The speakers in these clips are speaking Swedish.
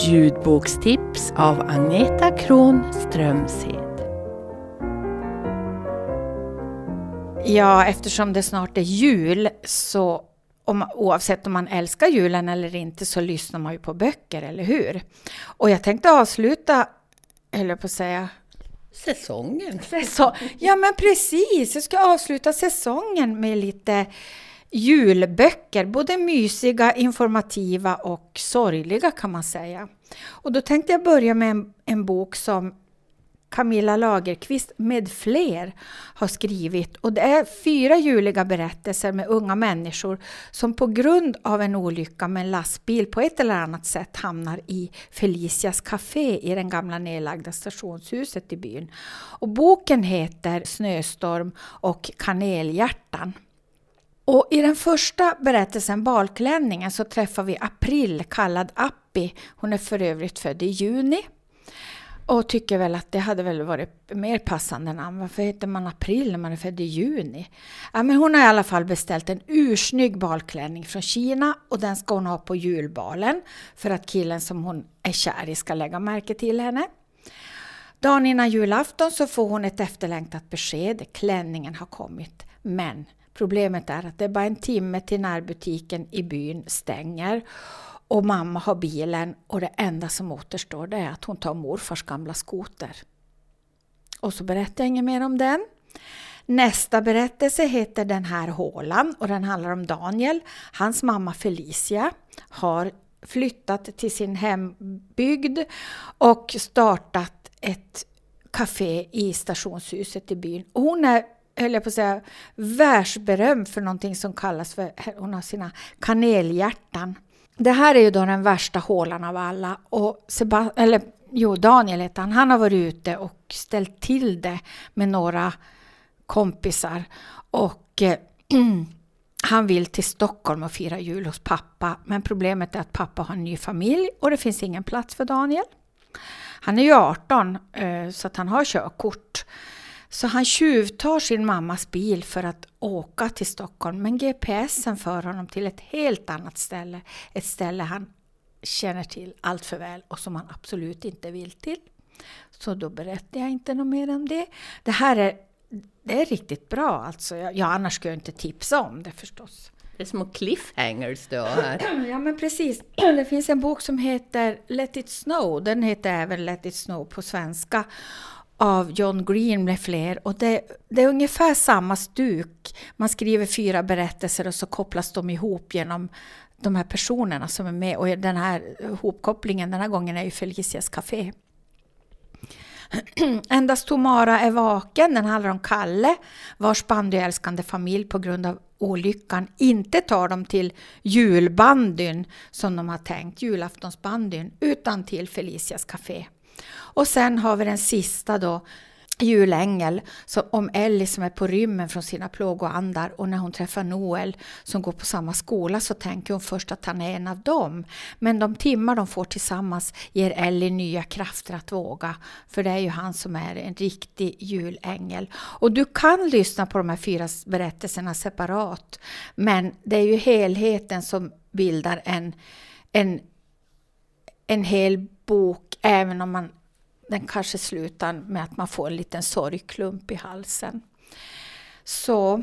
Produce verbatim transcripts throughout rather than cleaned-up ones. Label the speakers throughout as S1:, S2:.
S1: Ljudbokstips av Agneta Kron Strömshed.
S2: Ja, eftersom det snart är jul så om, oavsett om man älskar julen eller inte så lyssnar man ju på böcker, eller hur? Och jag tänkte avsluta, eller på att säga...
S1: Säsongen.
S2: Säsong. Ja, men precis. Jag ska avsluta säsongen med lite julböcker. Både mysiga, informativa och sorgliga kan man säga. Och då tänkte jag börja med en, en bok som Camilla Lagerqvist med fler har skrivit. Och det är fyra juliga berättelser med unga människor som på grund av en olycka med en lastbil på ett eller annat sätt hamnar i Felicias café i den gamla nedlagda stationshuset i byn. Och boken heter Snöstorm och Kanelhjärtan. Och i den första berättelsen, Balklänningen, så träffar vi April, kallad Appi. Hon är för övrigt född i juni. Och tycker väl att det hade väl varit mer passande namn. Varför heter man April när man är född i juni? Ja, men hon har i alla fall beställt en ursnygg balklänning från Kina. Och den ska hon ha på julbalen. För att killen som hon är kär i ska lägga märke till henne. Dagen innan julafton så får hon ett efterlängtat besked. Klänningen har kommit. Men problemet är att det är bara en timme till närbutiken i byn stänger. Och mamma har bilen och det enda som återstår det är att hon tar morfars gamla skoter. Och så berättar jag inget mer om den. Nästa berättelse heter Den här hålan och den handlar om Daniel. Hans mamma Felicia har flyttat till sin hembygd och startat ett café i stationshuset i byn. Och hon är, höll jag på att säga, världsberömd för någonting som kallas för, hon har sina kanelhjärtan. Det här är ju då den värsta hålan av alla. Och Seb- eller, jo, Daniel heter han. Han har varit ute och ställt till det med några kompisar. Och eh, han vill till Stockholm och fira jul hos pappa. Men problemet är att pappa har en ny familj och det finns ingen plats för Daniel. Han är ju arton eh, så att han har körkort. Så han tjuvtar sin mammas bil för att åka till Stockholm. Men G P S'en för honom till ett helt annat ställe. Ett ställe han känner till allt för väl och som han absolut inte vill till. Så då berättar jag inte något mer om det. Det här är, det är riktigt bra. Alltså. Ja, annars ska jag inte tipsa om det förstås.
S1: Det är små cliffhangers då här.
S2: Ja, men precis. Det finns en bok som heter Let It Snow. Den heter även Let It Snow på svenska. Av John Green med fler. Och det, det är ungefär samma stuk. Man skriver fyra berättelser och så kopplas de ihop genom de här personerna som är med. Och den här hopkopplingen den här gången är ju Felicias café. Endast Tomara är vaken. Den handlar om Kalle, vars bandyälskande familj på grund av olyckan inte tar dem till julbandyn som de har tänkt, julaftonsbandyn, utan till Felicias café. Och sen har vi den sista då, Julängel, så om Ellie som är på rymmen från sina plågoandar. Och när hon träffar Noel som går på samma skola så tänker hon först att han är en av dem. Men de timmar de får tillsammans ger Ellie nya krafter att våga. För det är ju han som är en riktig julängel. Och du kan lyssna på de här fyra berättelserna separat. Men det är ju helheten som bildar en, en, en hel bok. Även om man, den kanske slutar med att man får en liten sorgklump i halsen. Så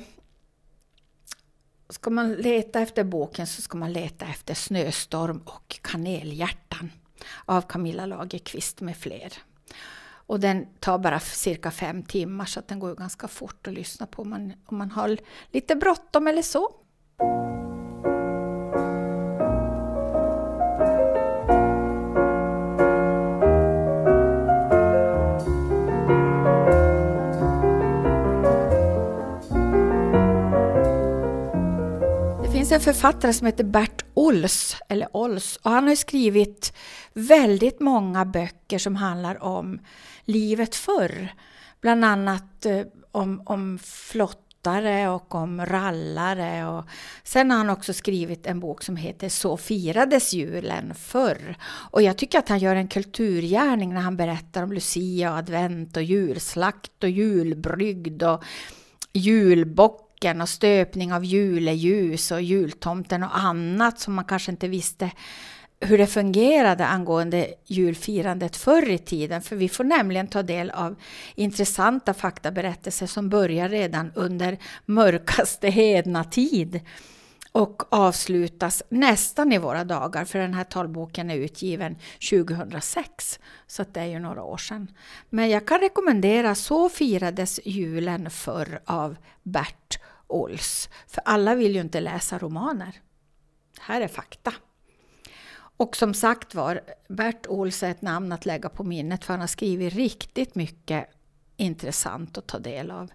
S2: ska man leta efter boken så ska man leta efter Snöstorm och Kanelhjärtan av Camilla Lagerqvist med fler. Och den tar bara cirka fem timmar så att den går ganska fort att lyssna på om man, om man har lite bråttom eller så. Det finns en författare som heter Bert Ols, eller Ols, och han har skrivit väldigt många böcker som handlar om livet förr. Bland annat eh, om, om flottare och om rallare. Och sen har han också skrivit en bok som heter Så firades julen förr. Och jag tycker att han gör en kulturgärning när han berättar om Lucia och advent och julslakt och julbrygd och julbock och stöpning av juleljus och jultomten och annat som man kanske inte visste hur det fungerade angående julfirandet förr i tiden. För vi får nämligen ta del av intressanta faktaberättelser som börjar redan under mörkaste hedna tid och avslutas nästan i våra dagar, för den här talboken är utgiven tjugohundrasex, så att det är ju några år sedan. Men jag kan rekommendera Så firades julen förr av Bert Ols, för alla vill ju inte läsa romaner. Här är fakta. Och som sagt var, Bert Ols är ett namn att lägga på minnet, för han har skrivit riktigt mycket intressant att ta del av.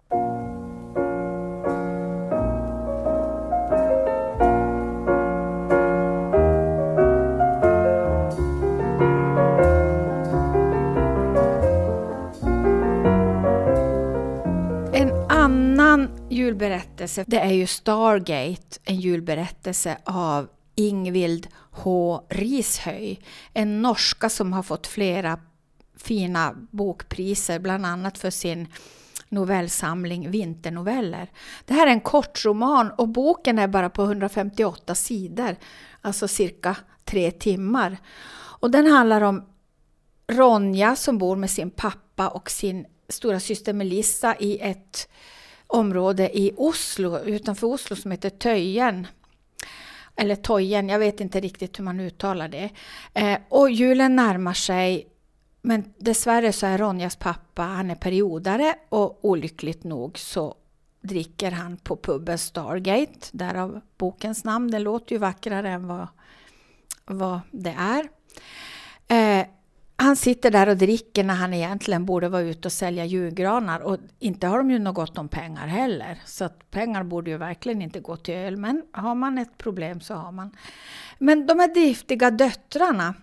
S2: Julberättelse, det är ju Stargate, en julberättelse av Ingvild H. Rishöj, en norska som har fått flera fina bokpriser, bland annat för sin novellsamling Vinternoveller. Det här är en kort roman och boken är bara på hundrafemtioåtta sidor, alltså cirka tre timmar. Och den handlar om Ronja som bor med sin pappa och sin stora syster Melissa i ett område i Oslo, utanför Oslo, som heter Töjen. Eller Tojen, jag vet inte riktigt hur man uttalar det. Eh, och julen närmar sig, men dessvärre så är Ronjas pappa, han är periodare, och olyckligt nog så dricker han på puben Stargate, därav bokens namn. Det låter ju vackrare än vad, vad det är. Eh, Han sitter där och dricker när han egentligen borde vara ute och sälja julgranar. Och inte har de ju något gott om pengar heller. Så att pengar borde ju verkligen inte gå till öl. Men har man ett problem så har man. Men de här driftiga döttrarna,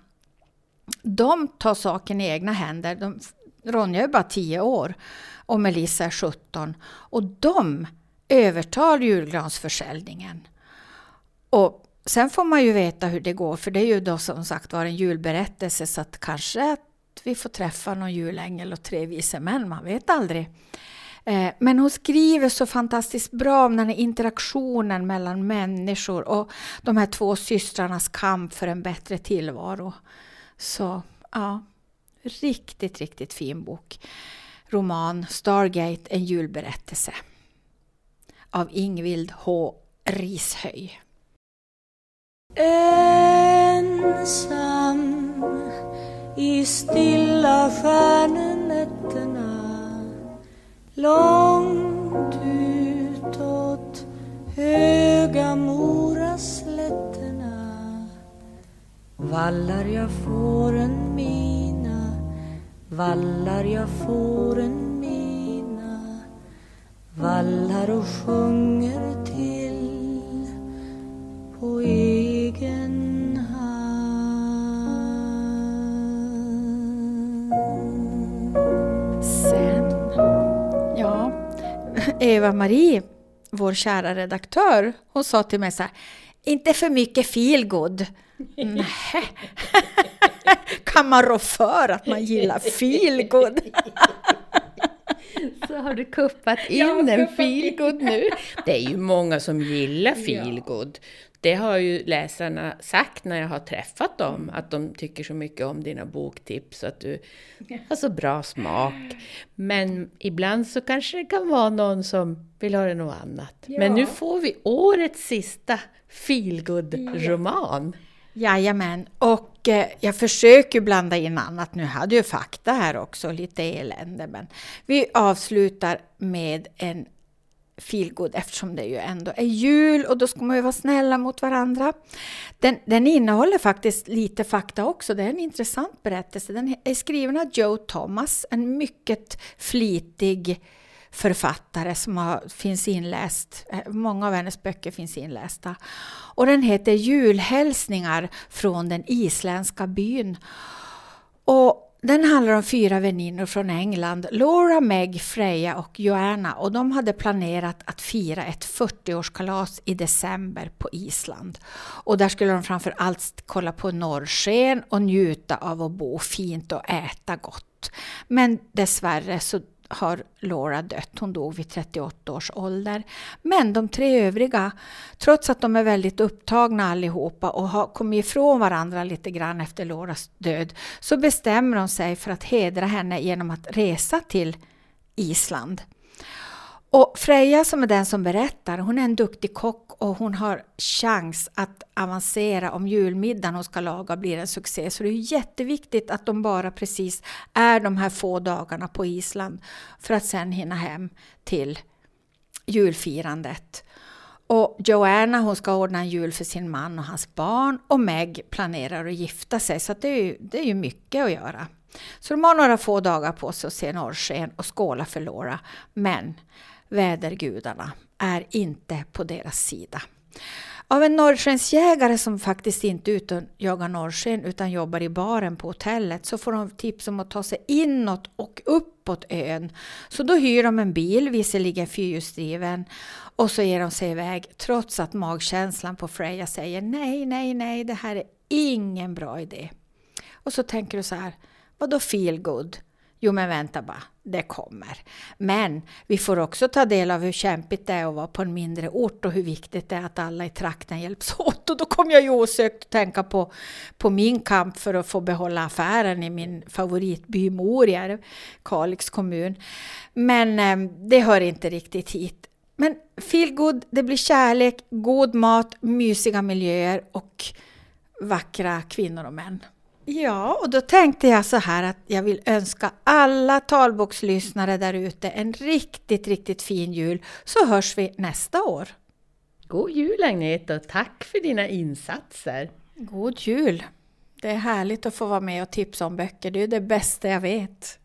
S2: de tar saken i egna händer. De, Ronja är bara tio år och Melissa är sjutton. Och de övertar julgransförsäljningen. Och sen får man ju veta hur det går, för det är ju då som sagt var en julberättelse, så att kanske att vi får träffa någon julängel och tre vise män, man vet aldrig. Eh, men hon skriver så fantastiskt bra om den här interaktionen mellan människor och de här två systrarnas kamp för en bättre tillvaro. Så ja, riktigt, riktigt fin bok. Roman Stargate, en julberättelse av Ingvild H. Rishöj.
S3: Ensam i stilla stjärnenätterna, långt utåt höga moraslätterna, vallar jag fåren mina, vallar jag fåren mina, vallar och sjunger till på egen hand.
S2: Sen, ja, Eva-Marie, vår kära redaktör, hon sa till mig så här: inte för mycket feelgood. Nej. Kan man rå för att man gillar feelgood?
S1: Så har du kuppat in en feelgood nu. Det är ju många som gillar feelgood. Det har ju läsarna sagt när jag har träffat dem, att de tycker så mycket om dina boktips, att du har så bra smak. Men ibland så kanske det kan vara någon som vill ha något annat. Ja. Men nu får vi årets sista feelgood-roman.
S2: Jajamän, och eh, jag försöker blanda in annat. Nu hade ju fakta här också, lite elände. Men vi avslutar med en feelgood, eftersom det ju ändå är jul och då ska man ju vara snälla mot varandra. Den, den innehåller faktiskt lite fakta också. Det är en intressant berättelse. Den är skriven av Joe Thomas, en mycket flitig författare som har, finns inläst. Många av hennes böcker finns inlästa. Och den heter Julhälsningar från den isländska byn. Och den handlar om fyra väninnor från England, Laura, Meg, Freja och Joanna. Och de hade planerat att fira ett fyrtioårskalas i december på Island. Och där skulle de framför allt kolla på norrsken och njuta av att bo fint och äta gott. Men dessvärre så har Laura dött. Hon dog vid trettioåtta års ålder. Men de tre övriga, trots att de är väldigt upptagna allihopa och har kommit ifrån varandra lite grann efter Lauras död, så bestämmer de sig för att hedra henne genom att resa till Island. Och Freja, som är den som berättar, hon är en duktig kock och hon har chans att avancera om julmiddagen hon ska laga blir en succé. Så det är jätteviktigt att de bara precis är de här få dagarna på Island för att sen hinna hem till julfirandet. Och Joanna, hon ska ordna en jul för sin man och hans barn, och Meg planerar att gifta sig, så att det är ju, det är ju mycket att göra. Så de har några få dagar på sig att se norrsken och skåla för Laura, men vädergudarna är inte på deras sida. Av en norrskensjägare som faktiskt inte är ute och jagar norrsken utan jobbar i baren på hotellet, så får de tips om att ta sig inåt och uppåt ön. Så då hyr de en bil, visserligen fyrhjulsdriven, och så ger de sig iväg trots att magkänslan på Freja säger nej, nej, nej, det här är ingen bra idé. Och så tänker du så här, vadå feel good? Jo, men vänta bara, det kommer. Men vi får också ta del av hur kämpigt det är att vara på en mindre ort och hur viktigt det är att alla i trakten hjälps åt. Och då kommer jag ju osökt att tänka på, på min kamp för att få behålla affären i min favoritby Morjärv, Kalix kommun. Men eh, det hör inte riktigt hit. Men feel good, det blir kärlek, god mat, mysiga miljöer och vackra kvinnor och män. Ja, och då tänkte jag så här att jag vill önska alla talbokslyssnare där ute en riktigt, riktigt fin jul. Så hörs vi nästa år.
S1: God jul, Agneta, och tack för dina insatser.
S2: God jul. Det är härligt att få vara med och tipsa om böcker. Det är det bästa jag vet.